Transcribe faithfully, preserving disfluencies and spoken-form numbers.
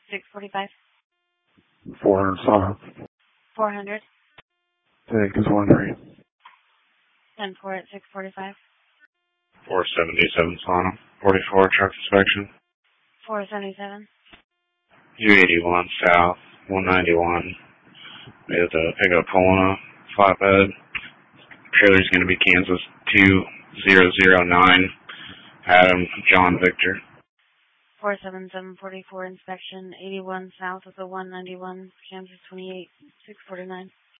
six forty-five. four hundred south. four hundred. Take is one three. ten four at six forty-five. four seventy-seven Sodom. forty-four truck inspection. four seventy-seven. U eighty-one south. one ninety-one. We have to pick up Polona. Flatbed. Trailer's going to be Kansas two zero zero nine. Adam John Victor. four seven seven forty-four inspection. eighty-one south of the one ninety-one. Kansas twenty-eight six forty-nine.